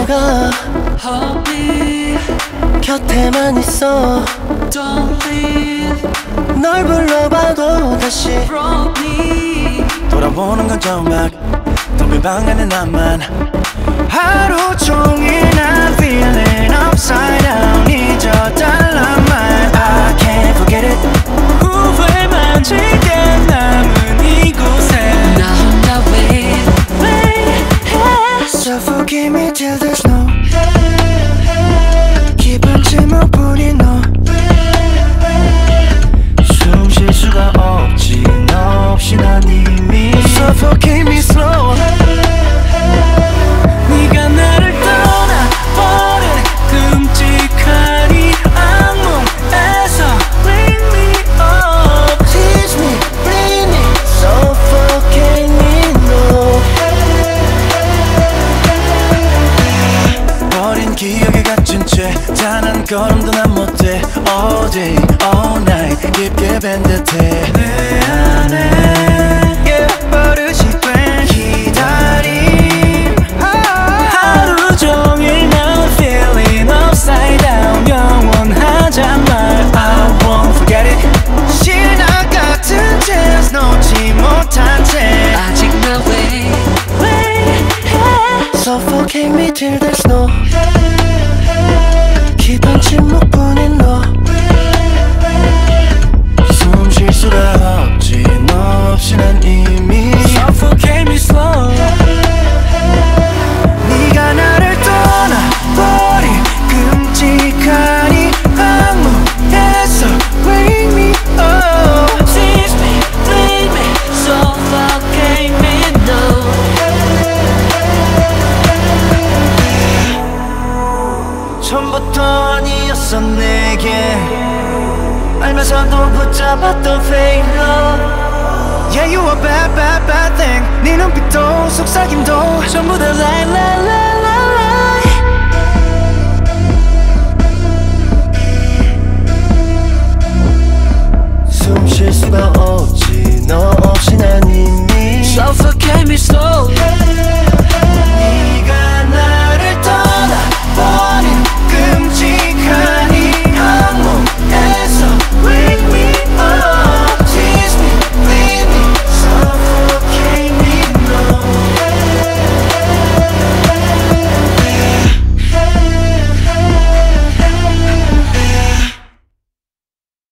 떠나가. Hold me, 곁에만 있어. don't leave. 널 불러봐도 다시 Broke me. 돌아보는 건 정막 덤빌방 안에 나만 하루 종일 난 feeling upside down 잊어달란 말 I can't forget it 후회만 지게 남은 이곳에 나 혼자 wait. Suffocate me till there's no 깊은 침묵뿐인 너. 숨 쉴 수가 없지 너 없이 난 이미 Suffocate me slow 네가 나를 떠나버린 끔찍한 이 악몽에서 Bring me up Teach me, bleed me, suffocate me, no. 버린 기억에 갇힌 채 단 한 걸음도 난 못해 All day, all night 깊게 밴 듯해 내 안에 버릇이 된 기다림 하루 종일 난 feeling upside down 영원하잔 말 I won't forget it 신화 같은 chance 놓지 못한 채 아직 나 wait. Suffocate me till there's no 깊은 침묵뿐인 너. 숨 쉴 수가 없지 너 없이 난 이미 Suffocate me slow 네가 나를 떠나버린 끔찍한 이 악몽에서 Wake me up Teach me, bleed me, suffocate me, no. 처음부터 아니었어 내게 알면서도 붙잡았던 fake love Yeah you a bad bad bad thing 네 눈빛도 속삭임도 전부 다 lie lie lie